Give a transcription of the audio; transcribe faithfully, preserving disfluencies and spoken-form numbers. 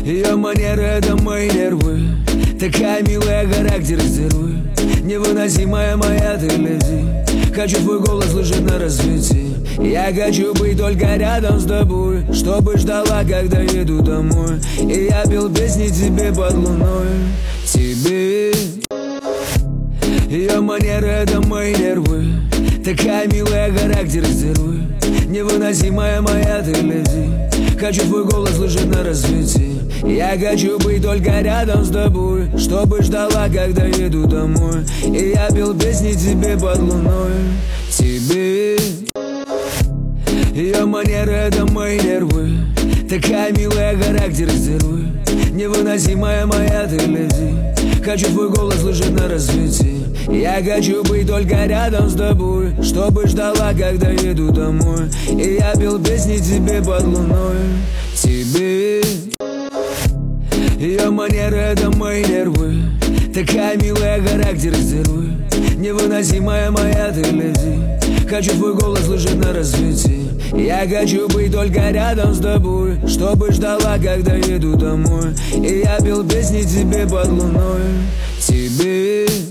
Ее манера — это мои нервы. Такая милая, характер стервы. Невыносимая моя ты леди. Хочу твой голос слышать на рассвете. Я хочу быть только рядом с тобой, чтобы ждала, когда еду домой. И я пел песни тебе под луной. Тебе. Ее манера — это мои нервы. Такая милая, характер стервы. Невыносимая моя ты леди. Хочу твой голос слышать на рассвете. Я хочу быть только рядом с тобой, чтобы ждала, когда еду домой. И я пел песни тебе под луной. Тебе. Ее манера — это мои нервы. Такая милая, характер стервы. Невыносимая моя ты леди. Хочу твой голос слышать на рассвете. Я хочу быть только рядом с тобой, чтобы ждала, когда еду домой. И я пел песни тебе под луной. Тебе. Ее манера — это мои нервы. Такая милая, характер стервы. Невыносимая моя ты леди. Хочу твой голос слышать на рассвете. Я хочу быть только рядом с тобой, чтобы ждала, когда еду домой. И я пел песни тебе под луной. Тебе.